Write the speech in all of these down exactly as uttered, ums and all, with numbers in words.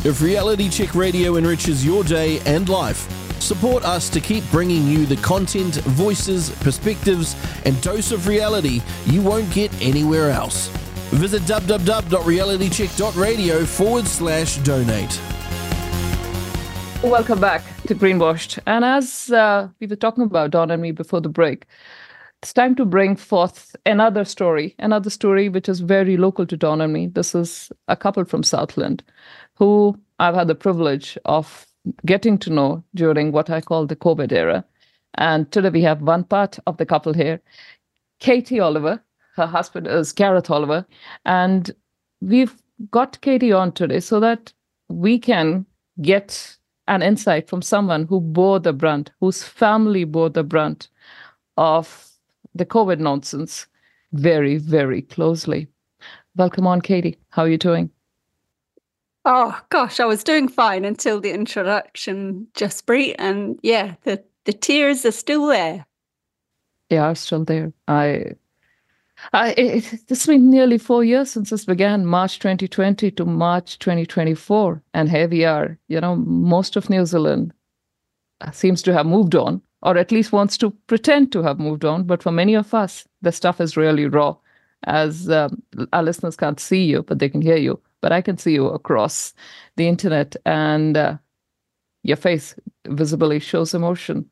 If Reality Check Radio enriches your day and life, support us to keep bringing you the content, voices, perspectives, and dose of reality you won't get anywhere else. Visit www.realitycheck.radio forward slash donate. Welcome back to Greenwashed. And as uh, we were talking about, Don and me, before the break, it's time to bring forth another story, another story which is very local to Don and me. This is a couple from Southland who I've had the privilege of getting to know during what I call the COVID era. And today we have one part of the couple here, Katie Oliver. Her husband is Gareth Oliver. And we've got Katie on today so that we can get an insight from someone who bore the brunt, whose family bore the brunt of the COVID nonsense very, very closely. Welcome on, Katie. How are you doing? Oh, gosh, I was doing fine until the introduction, Jaspreet. And yeah, the, the tears are still there. They are still there. I, I it, It's been nearly four years since this began, March twenty twenty to March twenty twenty-four. And here we are. You know, most of New Zealand seems to have moved on, or at least wants to pretend to have moved on. But for many of us, the stuff is really raw, as um, our listeners can't see you, but they can hear you. But I can see you across the internet, and uh, your face visibly shows emotion.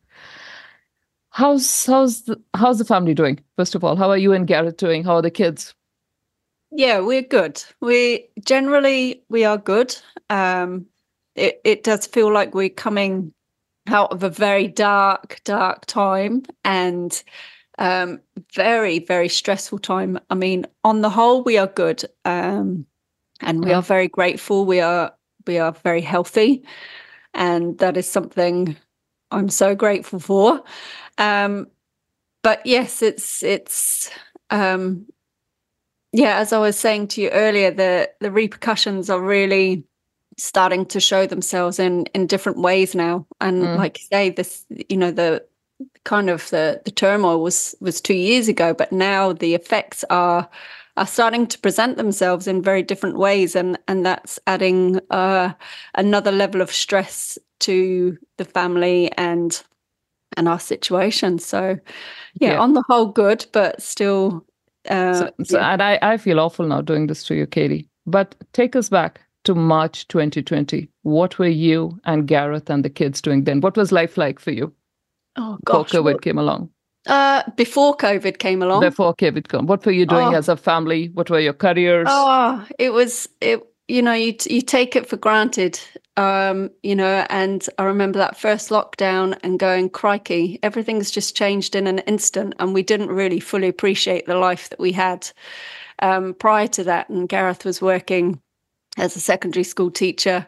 How's how's the, how's the family doing? First of all, how are you and Gareth doing? How are the kids? Yeah, we're good. We generally we are good. Um, it it does feel like we're coming out of a very dark, dark time, and um, very, very stressful time. I mean, on the whole, we are good. Um, And we are very grateful. We are we are very healthy, and that is something I'm so grateful for. Um, but yes, it's it's um, yeah. As I was saying to you earlier, the the repercussions are really starting to show themselves in in different ways now. And mm. like you say, this you know the kind of the the turmoil was was two years ago, but now the effects are. are starting to present themselves in very different ways, and and that's adding uh, another level of stress to the family and and our situation. So, yeah, yeah. on the whole, good, but still. Uh, so, so, yeah. And I, I feel awful now doing this to you, Katie. But take us back to March twenty twenty. What were you and Gareth and the kids doing then? What was life like for you? Oh gosh, before COVID what? came along. Uh, before COVID came along. Before COVID came, what were you doing oh. as a family? What were your careers? Oh, it was it. You know, you you take it for granted. Um, you know, and I remember that first lockdown and going, crikey, everything's just changed in an instant, and we didn't really fully appreciate the life that we had um, prior to that. And Gareth was working as a secondary school teacher.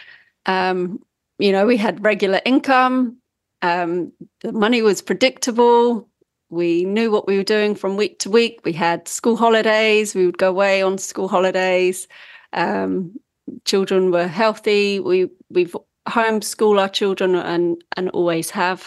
Um, you know, we had regular income. Um, the money was predictable. We knew what we were doing from week to week. We had school holidays. We would go away on school holidays. Um, children were healthy. We we've homeschooled our children and and always have.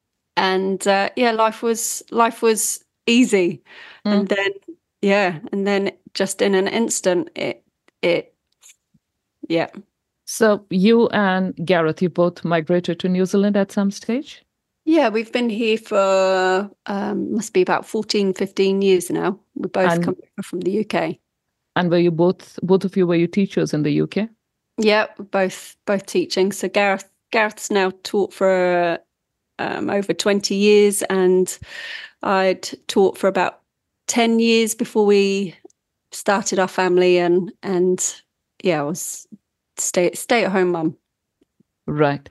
And uh, yeah, life was life was easy. Mm. And then yeah, and then just in an instant, it it yeah. So you and Gareth, you both migrated to New Zealand at some stage? Yeah, we've been here for, um, must be about fourteen, fifteen years now. We both and, come from the U K. And were you both, both of you, were you teachers in the U K? Yeah, both both teaching. So Gareth Gareth's now taught for um, over twenty years, and I'd taught for about ten years before we started our family, and, and yeah, I was... Stay stay at home mum. Right.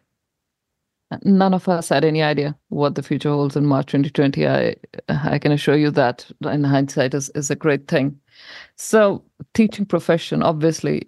None of us had any idea what the future holds in March twenty twenty. I I can assure you that in hindsight is, is a great thing. So teaching profession obviously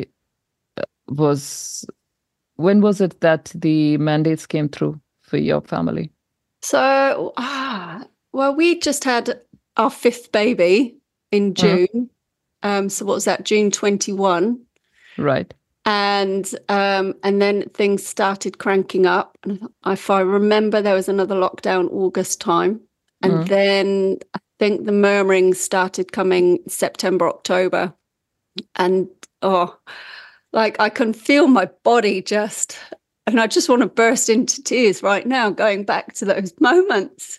was, when was it that the mandates came through for your family? So, ah, well, we just had our fifth baby in June. Mm-hmm. Um, so what was that, June twenty-one? Right. And um, and then things started cranking up. And if I remember, there was another lockdown August time. And mm. then I think the murmurings started coming September, October. And, oh, like I can feel my body just, and I just want to burst into tears right now, going back to those moments.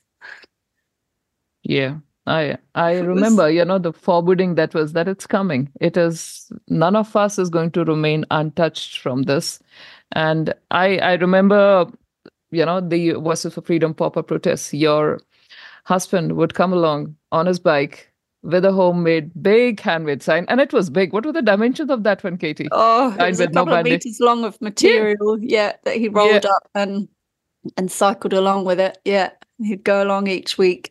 Yeah, I I remember, you know, the foreboding that was that it's coming. It is, none of us is going to remain untouched from this. And I I remember, you know, the Voices for Freedom pop-up protests. Your husband would come along on his bike with a homemade big handmade sign, and it was big. What were the dimensions of that one, Katie? Oh, it Sign was a with no couple of Band-Aid. meters long of material, yeah, yeah that he rolled Yeah. up and and cycled along with it. Yeah, he'd go along each week.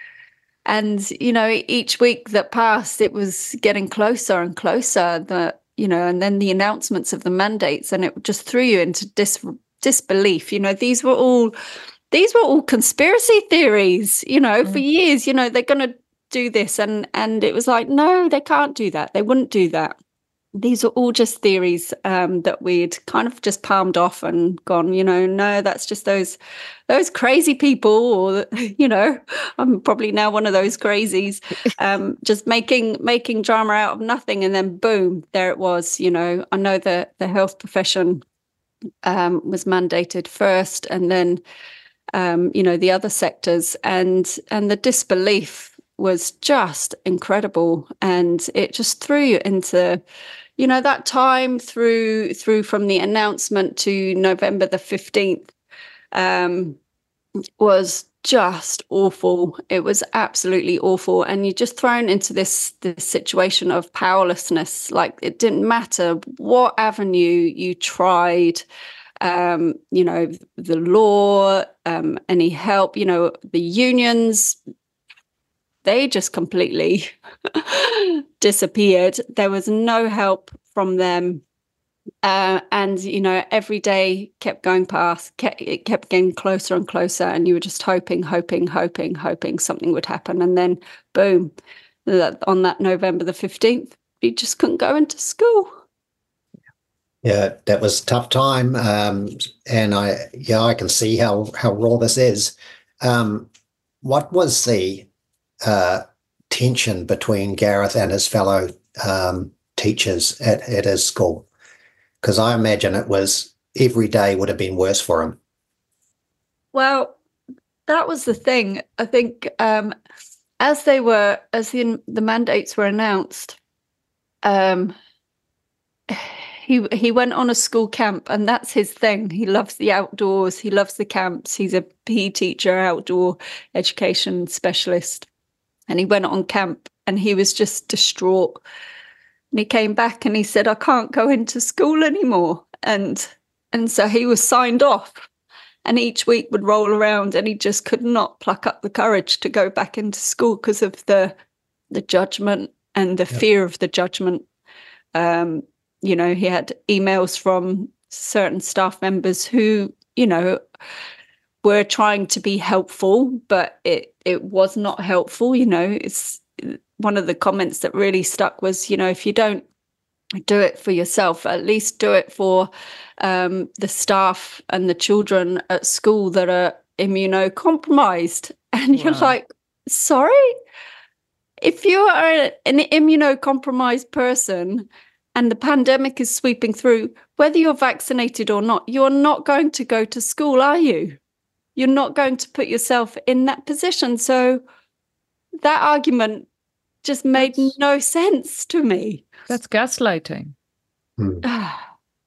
And, you know, each week that passed, it was getting closer and closer. The, you know, and then the announcements of the mandates, and it just threw you into dis- disbelief. You know, these were all, these were all conspiracy theories. You know, mm. for years. You know, they're going to do this, and and it was like, no, they can't do that. They wouldn't do that. These are all just theories um, that we'd kind of just palmed off and gone, you know, no, that's just those those crazy people, or, you know, I'm probably now one of those crazies, um, just making making drama out of nothing. And then boom, there it was. You know, I know that the health profession um, was mandated first, and then, um, you know, the other sectors, and and the disbelief was just incredible. And it just threw you into, you know, that time through through from the announcement to November the fifteenth um, was just awful. It was absolutely awful. And you're just thrown into this, this situation of powerlessness. Like, it didn't matter what avenue you tried, um, you know, the law, um, any help, you know, the unions, they just completely disappeared. There was no help from them. Uh, and, you know, every day kept going past, kept, it kept getting closer and closer. And you were just hoping, hoping, hoping, hoping something would happen. And then, boom, on that November the fifteenth, you just couldn't go into school. Yeah, that was a tough time. Um, and I, yeah, I can see how, how raw this is. Um, what was the uh, tension between Gareth and his fellow um, teachers at, at his school? Because I imagine it was, every day would have been worse for him. Well, that was the thing. I think um, as they were, as the, the mandates were announced, um, he he went on a school camp, and that's his thing. He loves the outdoors. He loves the camps. He's a P E teacher, outdoor education specialist. And he went on camp, and he was just distraught. And he came back and he said, I can't go into school anymore. And and so he was signed off. And each week would roll around, and he just could not pluck up the courage to go back into school because of the the judgment and the yep. fear of the judgment. Um, you know, he had emails from certain staff members who, you know, were trying to be helpful, but it it was not helpful. You know, it's one of the comments that really stuck was, you know, if you don't do it for yourself, at least do it for um, the staff and the children at school that are immunocompromised. And you're wow. like, sorry? If you are an immunocompromised person and the pandemic is sweeping through, whether you're vaccinated or not, you're not going to go to school, are you? You're not going to put yourself in that position. So that argument just made that's, no sense to me. That's gaslighting. Hmm. yeah,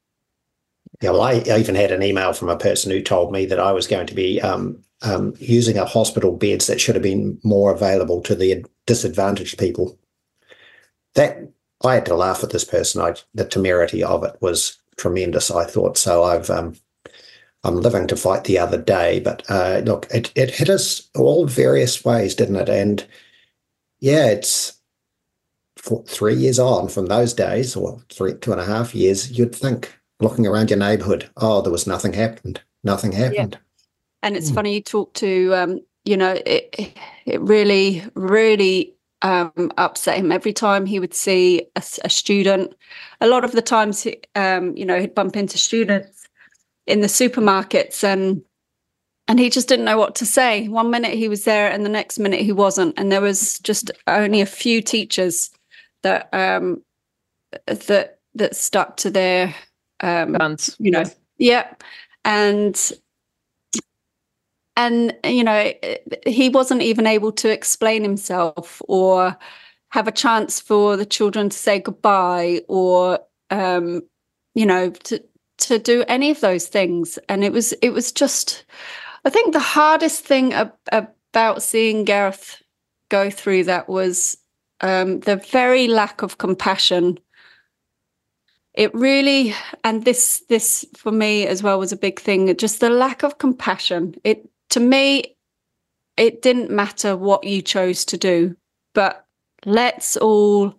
well, I even had an email from a person who told me that I was going to be um, um, using up hospital beds that should have been more available to the disadvantaged people. That I had to laugh at this person. I, the temerity of it was tremendous, I thought. So I've um, I'm living to fight the other day. But uh, look, it, it hit us all various ways, didn't it? And yeah, it's four, three years on from those days, or three, two and a half years, you'd think, looking around your neighbourhood, oh, there was nothing happened. Nothing happened. Yeah. And it's mm. funny you talk to, um, you know, it, it really, really um, upset him every time he would see a, a student. A lot of the times, um, you know, he'd bump into students in the supermarkets, and And he just didn't know what to say. One minute he was there and the next minute he wasn't. And there was just only a few teachers that um, that that stuck to their um Guns. you know, yeah. And and you know, he wasn't even able to explain himself or have a chance for the children to say goodbye or um you know, to to do any of those things. And it was it was just, I think the hardest thing ab- about seeing Gareth go through that was um, the very lack of compassion. It really, and this this for me as well was a big thing, just the lack of compassion. It, to me, it didn't matter what you chose to do, but let's all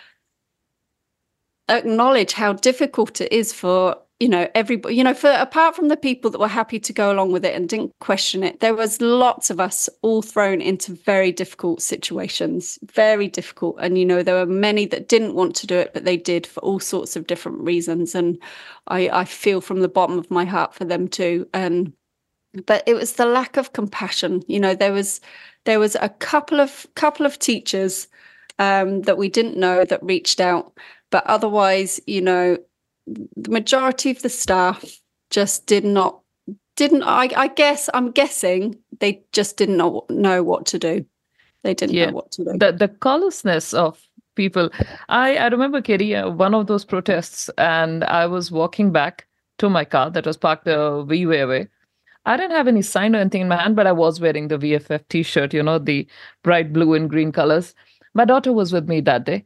acknowledge how difficult it is for, you know, everybody, you know, for apart from the people that were happy to go along with it and didn't question it, there was lots of us all thrown into very difficult situations, very difficult. And, you know, there were many that didn't want to do it, but they did for all sorts of different reasons. And I, I feel from the bottom of my heart for them too. And, but it was the lack of compassion. You know, there was, there was a couple of, couple of teachers um, that we didn't know that reached out, but otherwise, you know, the majority of the staff just did not, didn't, I, I guess, I'm guessing they just didn't know, know what to do. They didn't yeah. know what to do. The, the callousness of people. I, I remember, Katie, uh, one of those protests, and I was walking back to my car that was parked a wee way away. I didn't have any sign or anything in my hand, but I was wearing the V F F t-shirt, you know, the bright blue and green colors. My daughter was with me that day.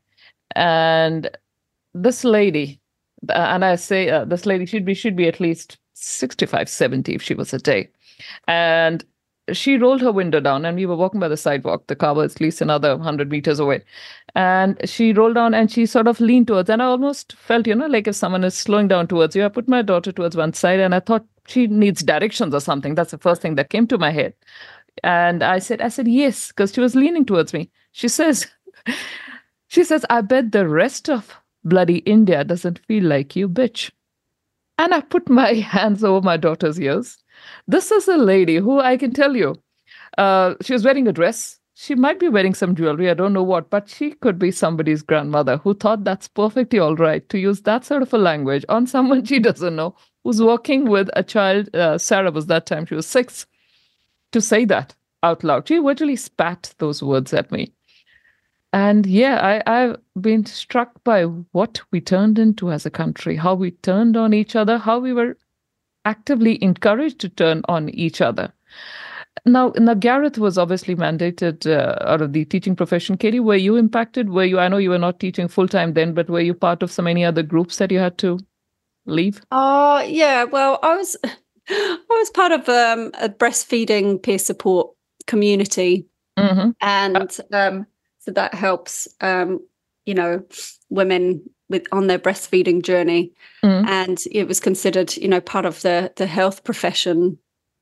And this lady, and I say uh, this lady should be should be at least sixty-five, seventy if she was a day. And she rolled her window down, and we were walking by the sidewalk. The car was at least another one hundred meters away. And she rolled down and she sort of leaned towards, and I almost felt, you know, like if someone is slowing down towards you. I put my daughter towards one side, and I thought she needs directions or something. That's the first thing that came to my head. And I said, I said, yes, because she was leaning towards me. She says, she says, I bet the rest of bloody India doesn't feel like you, bitch. And I put my hands over my daughter's ears. This is a lady who I can tell you, uh, she was wearing a dress. She might be wearing some jewelry, I don't know what, but she could be somebody's grandmother who thought that's perfectly all right to use that sort of a language on someone she doesn't know, who's working with a child. Uh, Sarah was that time, she was six, to say that out loud. She virtually spat those words at me. And yeah, I, I've been struck by what we turned into as a country, how we turned on each other, how we were actively encouraged to turn on each other. Now, now Gareth was obviously mandated uh, out of the teaching profession. Katie, were you impacted? Were you, I know you were not teaching full-time then, but were you part of some any other groups that you had to leave? Oh, uh, yeah. Well, I was, I was part of um, a breastfeeding peer support community. Mm-hmm. And um, so that helps, um, you know, women with on their breastfeeding journey. Mm. And it was considered, you know, part of the, the health profession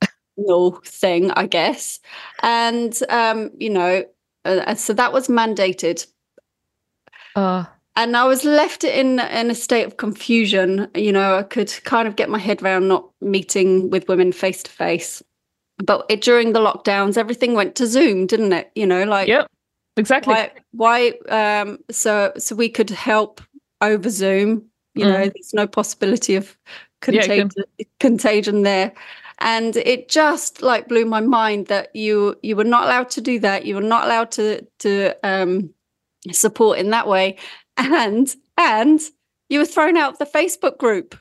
thing, I guess. And, um, you know, uh, so that was mandated. Uh, and I was left in, in a state of confusion. You know, I could kind of get my head around not meeting with women face to face. But it, during the lockdowns, everything went to Zoom, didn't it? You know, like, yep, exactly. Why, why um, so, so we could help over Zoom. You mm. know, there's no possibility of contagion, yeah, contagion there. And it just like blew my mind that you you were not allowed to do that. You were not allowed to to um, support in that way, and and you were thrown out of the Facebook group.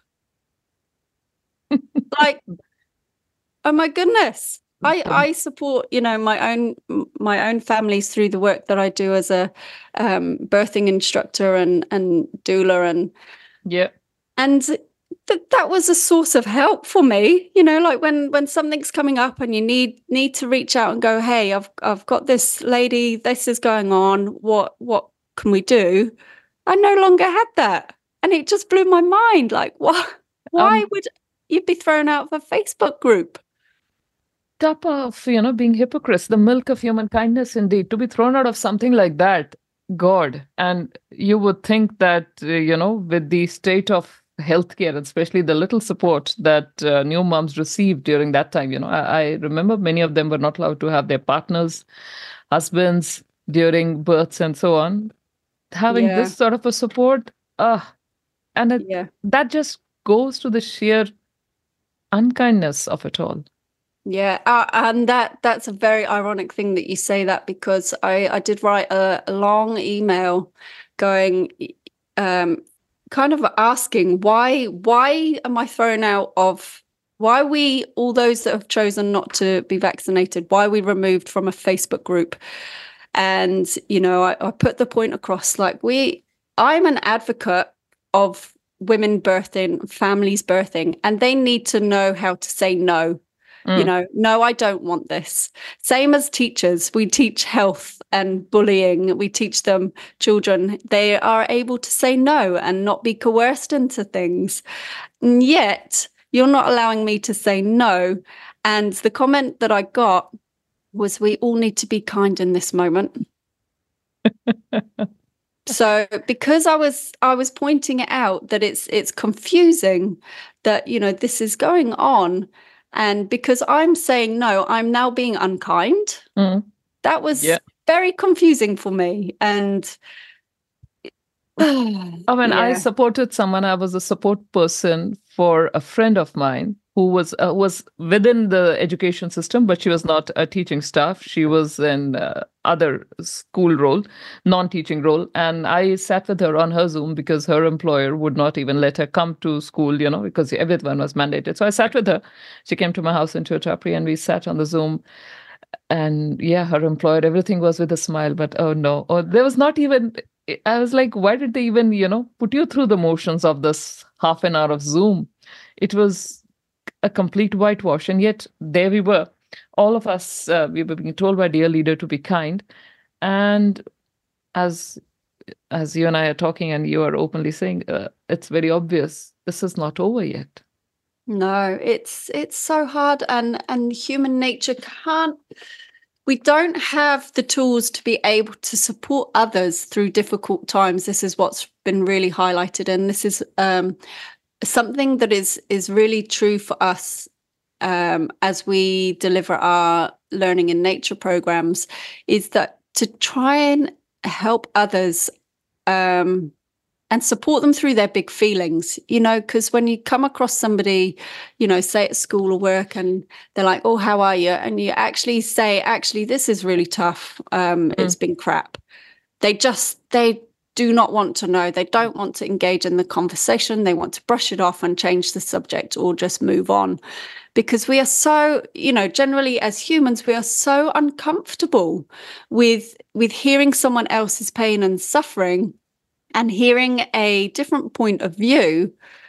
Like, oh my goodness! I I support, you know, my own my own families through the work that I do as a um, birthing instructor and and doula, and yeah, and. That that was a source of help for me, you know, like when when something's coming up and you need need to reach out and go, hey, I've I've got this lady, this is going on. What what can we do? I no longer had that, and it just blew my mind. Like, what? Why um, would you be thrown out of a Facebook group? Top of, you know, being hypocrites, the milk of human kindness, indeed, to be thrown out of something like that. God, and you would think that uh, you know, with the state of healthcare, especially the little support that uh, new moms received during that time. You know, I, I remember many of them were not allowed to have their partners, husbands during births and so on. Having yeah. this sort of a support, uh, And it, Yeah. that just goes to the sheer unkindness of it all. Yeah, uh, and that that's a very ironic thing that you say that, because I, I did write a, a long email going, um, kind of asking why why am I thrown out of, why are we, all those that have chosen not to be vaccinated, why are we removed from a Facebook group? And, you know, I, I put the point across, like, we, I'm an advocate of women birthing, families birthing, and they need to know how to say no. Mm. You know, no, I don't want this. Same as teachers. We teach health and bullying. We teach them, children, they are able to say no and not be coerced into things. And yet, you're not allowing me to say no. And the comment that I got was, we all need to be kind in this moment. So because I was I was pointing it out that it's it's confusing that, you know, this is going on. And because I'm saying no, I'm now being unkind. Mm. That was Yeah. very confusing for me. And I mean, I yeah. supported someone. I was a support person for a friend of mine who was uh, was within the education system, but she was not a teaching staff. She was in uh, other school role, non-teaching role. And I sat with her on her Zoom because her employer would not even let her come to school, you know, because everyone was mandated. So I sat with her. She came to my house in Chotapri and we sat on the Zoom. And yeah, her employer, everything was with a smile, but oh no, oh, there was not even, I was like, why did they even, you know, put you through the motions of this half an hour of Zoom? It was a complete whitewash. And yet there we were, all of us, uh, we were being told by dear leader to be kind. And as, as you and I are talking and you are openly saying, uh, it's very obvious, this is not over yet. No, it's it's so hard, and and human nature can't, we don't have the tools to be able to support others through difficult times. This is what's been really highlighted, and this is um, something that is is really true for us um, as we deliver our learning in nature programs, is that to try and help others um, and support them through their big feelings, you know, because when you come across somebody, you know, say at school or work, and they're like, oh, how are you? And you actually say, actually, this is really tough. Um, mm. It's been crap. They just, they do not want to know. They don't want to engage in the conversation. They want to brush it off and change the subject or just move on. Because we are so, you know, generally as humans, we are so uncomfortable with, with hearing someone else's pain and suffering. And hearing a different point of view,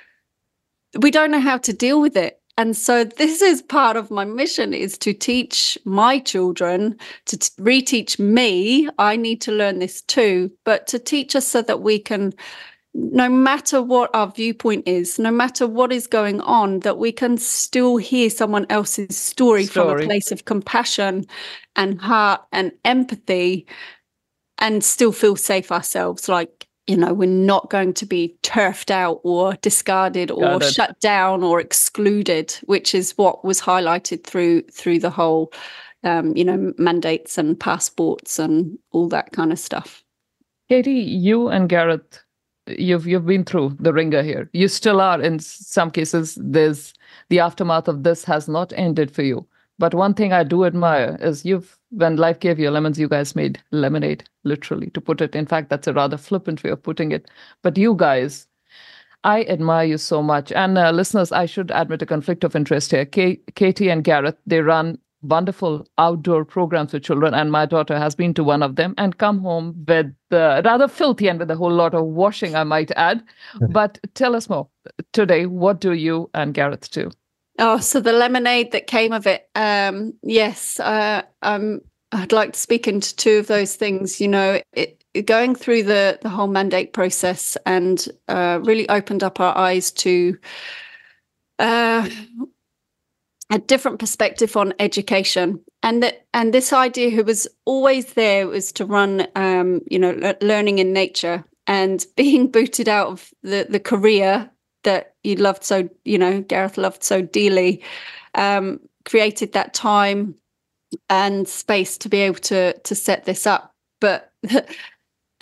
we don't know how to deal with it. And so this is part of my mission, is to teach my children, to t- reteach me. I need to learn this too, but to teach us so that we can, no matter what our viewpoint is, no matter what is going on, that we can still hear someone else's story, story. from a place of compassion and heart and empathy, and still feel safe ourselves. Like, you know, we're not going to be turfed out or discarded or shut down or excluded, which is what was highlighted through through the whole, um, you know, mandates and passports and all that kind of stuff. Katie, you and Gareth, you've you've been through the ringer here. You still are. In some cases, there's the aftermath of this has not ended for you. But one thing I do admire is you've, when life gave you lemons, you guys made lemonade, literally, to put it. In fact, that's a rather flippant way of putting it. But you guys, I admire you so much. And uh, listeners, I should admit a conflict of interest here. K- Katie and Gareth, they run wonderful outdoor programs with children. And my daughter has been to one of them and come home with uh, rather filthy and with a whole lot of washing, I might add. But tell us more. Today, what do you and Gareth do? Oh, so the lemonade that came of it. Um, yes, uh, um, I'd like to speak into two of those things. You know, it, it, going through the, the whole mandate process and uh, really opened up our eyes to uh, a different perspective on education. And that, and this idea who was always there was to run, um, you know, le- learning in nature, and being booted out of the, the career that you loved so, you know, Gareth loved so dearly, um, created that time and space to be able to to set this up. But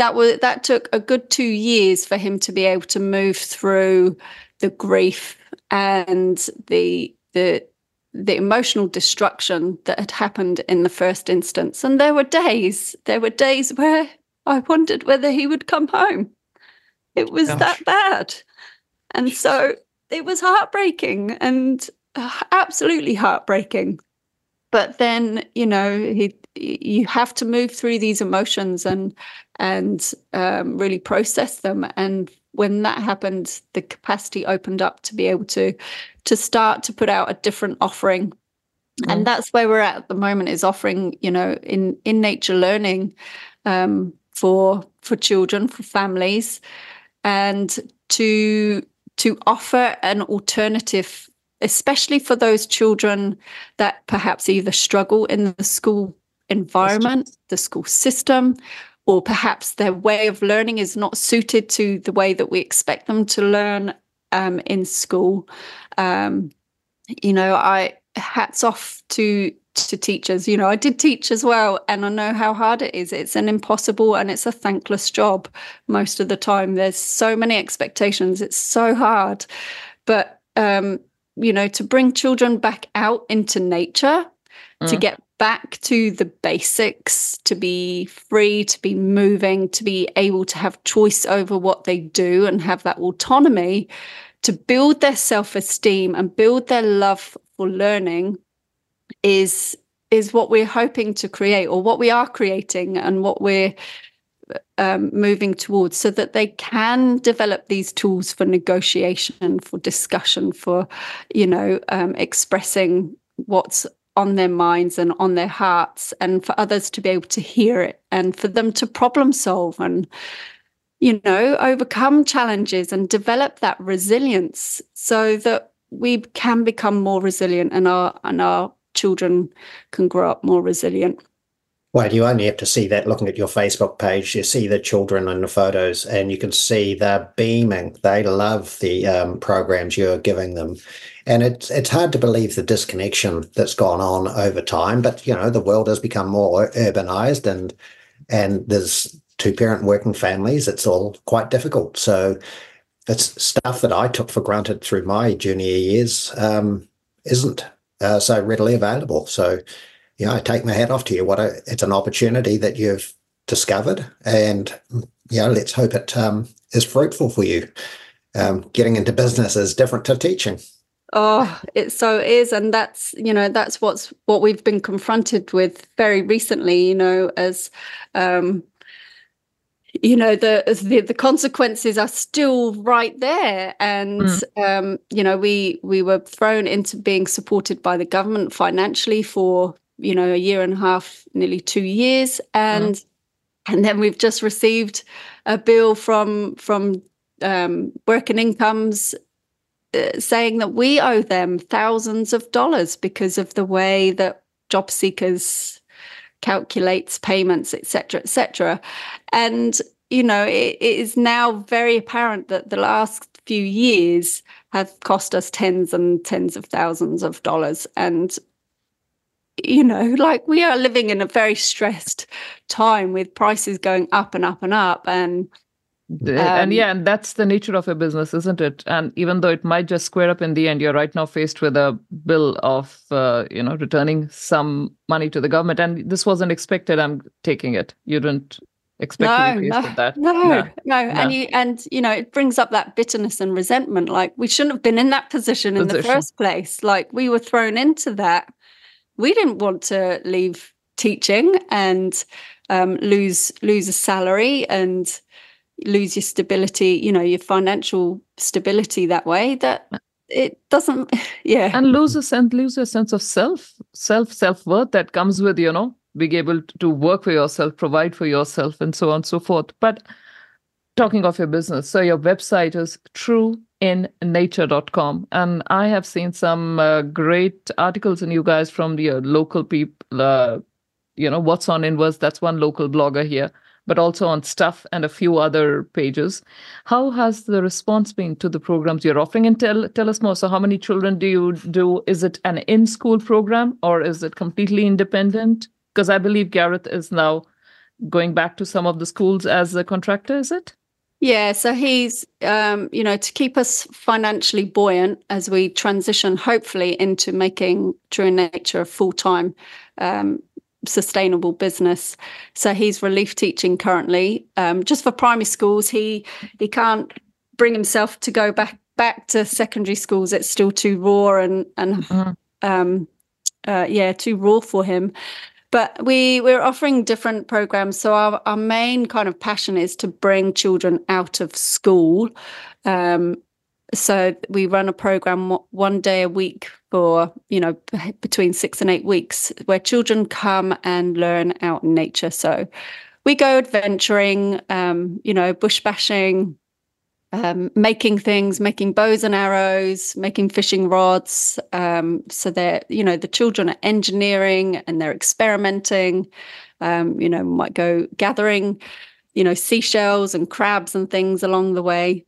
that was that took a good two years for him to be able to move through the grief and the the the emotional destruction that had happened in the first instance. And there were days, there were days where I wondered whether he would come home. It was Gosh. that bad. And so it was heartbreaking and absolutely heartbreaking. But then, you know, he, you have to move through these emotions and and um, really process them. And when that happened, the capacity opened up to be able to to start to put out a different offering. Mm-hmm. And that's where we're at at the moment, is offering, you know, in in nature learning um, for for children, for families, and to to offer an alternative, especially for those children that perhaps either struggle in the school environment, the school system, or perhaps their way of learning is not suited to the way that we expect them to learn um, in school. Um, you know, I hats off to to teachers. You know, I did teach as well, and I know how hard it is. It's an impossible and it's a thankless job most of the time. There's so many expectations. It's so hard. But, um, you know, to bring children back out into nature, mm. to get back to the basics, to be free, to be moving, to be able to have choice over what they do and have that autonomy, to build their self-esteem and build their love for learning is is what we're hoping to create, or what we are creating, and what we're um, moving towards, so that they can develop these tools for negotiation, for discussion, for, you know, um, expressing what's on their minds and on their hearts, and for others to be able to hear it, and for them to problem solve and, you know, overcome challenges and develop that resilience, so that we can become more resilient, and our and our children can grow up more resilient. Well, you only have to see that looking at your Facebook page. You see the children in the photos, and you can see they're beaming. They love the um, programs you're giving them. And it's it's hard to believe the disconnection that's gone on over time. But, you know, the world has become more urbanized, and and there's two-parent working families. It's all quite difficult. So it's stuff that I took for granted through my junior years um, isn't uh, so readily available. So, you know, I take my hat off to you. What a, it's an opportunity that you've discovered, and, you know, let's hope it um, is fruitful for you. Um, getting into business is different to teaching. Oh, it so is. And that's, you know, that's what's what we've been confronted with very recently, you know, as, um, you know, the, the the consequences are still right there. And, mm. um, you know, we we were thrown into being supported by the government financially for, you know, a year and a half, nearly two years. And mm. and then we've just received a bill from from um, working incomes uh, saying that we owe them thousands of dollars because of the way that job seekers calculates payments, et cetera, et cetera. And, you know, it, it is now very apparent that the last few years have cost us tens and tens of thousands of dollars. And, you know, like, we are living in a very stressed time with prices going up and up and up. And Um, and yeah, and that's the nature of a business, isn't it? And even though it might just square up in the end, you're right now faced with a bill of, uh, you know, returning some money to the government. And this wasn't expected. I'm taking it. You didn't expect no, to be faced no, with that. No, no, no. no. And, you, and, you know, it brings up that bitterness and resentment. Like, we shouldn't have been in that position in position. the first place. Like, we were thrown into that. We didn't want to leave teaching and um, lose lose a salary and lose your stability, you know, your financial stability that way. That it doesn't, yeah. And lose a sense, lose a sense of self, self, self-worth that comes with, you know, being able to work for yourself, provide for yourself, and so on and so forth. But talking of your business, so your website is true in nature dot com. And I have seen some uh, great articles in you guys from the uh, local people, uh, you know, What's on Inverse, that's one local blogger here, but also on Stuff and a few other pages. How has the response been to the programs you're offering? And tell tell us more. So how many children do you do? Is it an in-school program, or is it completely independent? Because I believe Gareth is now going back to some of the schools as a contractor, is it? Yeah, so he's, um, you know, to keep us financially buoyant as we transition, hopefully, into making True in Nature a full-time um, sustainable business. So he's relief teaching currently, um, just for primary schools. He he can't bring himself to go back back to secondary schools. It's still too raw and and mm-hmm. um, uh, yeah, too raw for him. But we, we're offering different programs. So our, our main kind of passion is to bring children out of school. Um, so we run a program one day a week for, you know, between six and eight weeks where children come and learn out in nature. So we go adventuring, um, you know, bush bashing, Um, making things, making bows and arrows, making fishing rods. Um, so they're, you know, the children are engineering and they're experimenting. Um, you know, might go gathering, you know, seashells and crabs and things along the way.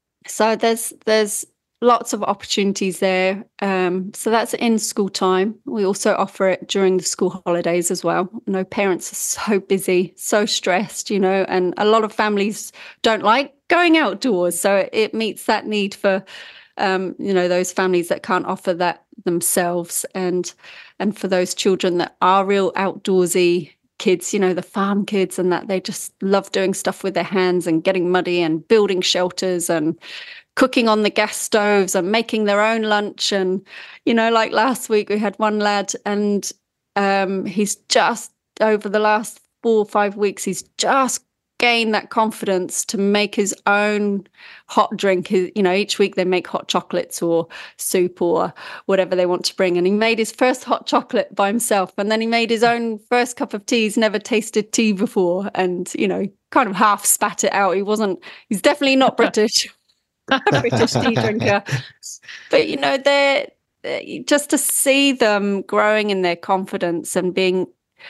So there's there's lots of opportunities there. Um, so that's in school time. We also offer it during the school holidays as well. I know parents are so busy, so stressed, you know, and a lot of families don't like going outdoors. So it meets that need for, um, you know, those families that can't offer that themselves. And, and for those children that are real outdoorsy kids, you know, the farm kids and that, they just love doing stuff with their hands and getting muddy and building shelters and cooking on the gas stoves and making their own lunch. And, you know, like last week we had one lad and um, he's just, over the last four or five weeks, he's just gained that confidence to make his own hot drink. You know, each week they make hot chocolates or soup or whatever they want to bring. And he made his first hot chocolate by himself. And then he made his own first cup of tea. He's never tasted tea before. And, you know, kind of half spat it out. He wasn't, he's definitely not British. British tea drinker. But, you know, they're, they're just to see them growing in their confidence and being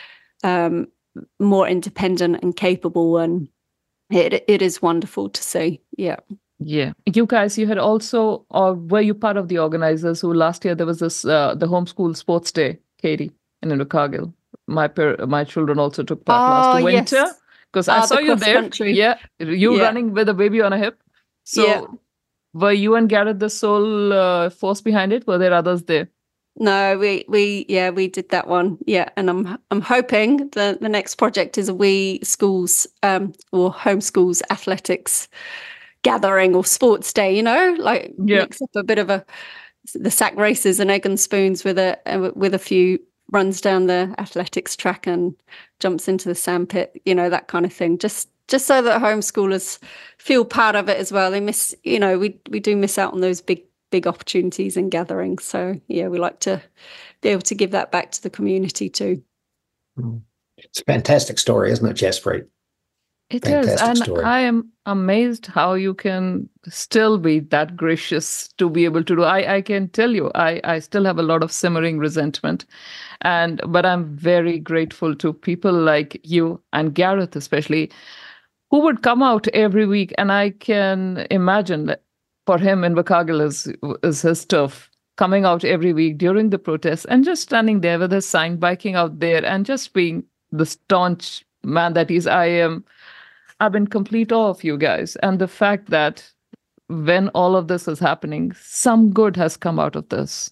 um, more independent and capable, and it it is wonderful to see. Yeah. Yeah. You guys, you had also, or were you part of the organizers who last year there was this, uh, the homeschool sports day, Katie, in Invercargill. My per, my children also took part oh, last winter. Because yes. I uh, saw the you there. Country. Yeah. You yeah. running with a baby on a hip. So yeah. Were you and Gareth the sole uh, force behind it? Were there others there? No, we we yeah we did that one. Yeah, and I'm I'm hoping the the next project is a wee schools um or homeschools athletics gathering or sports day. You know, like yeah. mix up a bit of a the sack races and egg and spoons with a with a few runs down the athletics track and jumps into the sandpit. You know, that kind of thing. Just. Just so that homeschoolers feel part of it as well. They miss, you know, we we do miss out on those big, big opportunities and gatherings. So, yeah, we like to be able to give that back to the community too. It's a fantastic story, isn't it, Jaspreet? It fantastic is. And story. I am amazed how you can still be that gracious to be able to do. I, I can tell you, I, I still have a lot of simmering resentment. and But I'm very grateful to people like you and Gareth especially, who would come out every week. And I can imagine that for him, Invercargill is, is his turf, coming out every week during the protests and just standing there with his sign, biking out there and just being the staunch man that he's. I am, I'm in complete awe of you guys. And the fact that when all of this is happening, some good has come out of this.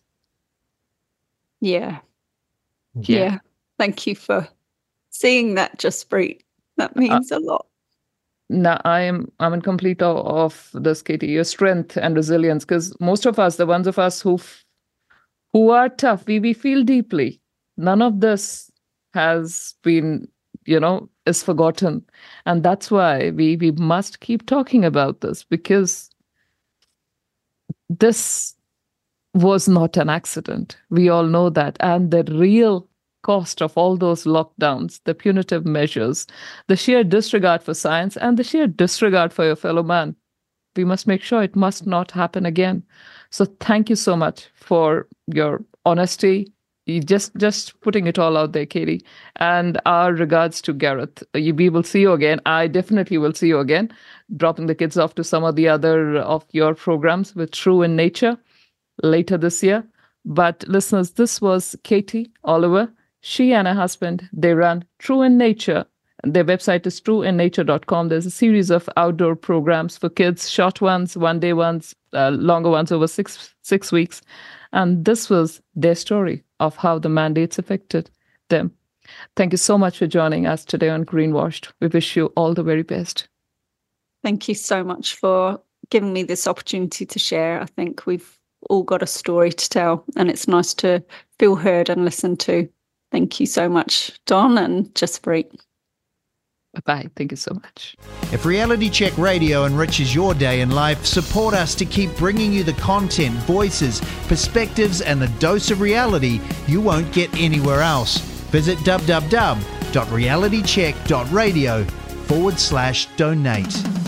Yeah. Yeah. yeah. Thank you for seeing that, Jaspreet. That means uh, a lot. No, I am I'm in complete awe of this, Katie, your strength and resilience, because most of us, the ones of us who who are tough, we, we feel deeply. None of this has been, you know, is forgotten. And that's why we, we must keep talking about this, because this was not an accident. We all know that. And the real cost of all those lockdowns, the punitive measures, the sheer disregard for science, and the sheer disregard for your fellow man. We must make sure it must not happen again. So thank you so much for your honesty. You just just putting it all out there, Katie. And our regards to Gareth. You, we will see you again. I definitely will see you again, dropping the kids off to some of the other of your programs with True in Nature later this year. But listeners, this was Katie Oliver. She and her husband, they run True in Nature, Their website is true and nature dot com. There's a series of outdoor programs for kids, short ones, one-day ones, uh, longer ones over six six weeks. And this was their story of how the mandates affected them. Thank you so much for joining us today on Greenwashed. We wish you all the very best. Thank you so much for giving me this opportunity to share. I think we've all got a story to tell, and it's nice to feel heard and listened to. Thank you so much, Don and Jaspreet. Bye-bye. Thank you so much. If Reality Check Radio enriches your day in life, support us to keep bringing you the content, voices, perspectives, and the dose of reality you won't get anywhere else. Visit w w w dot reality check dot radio forward slash donate.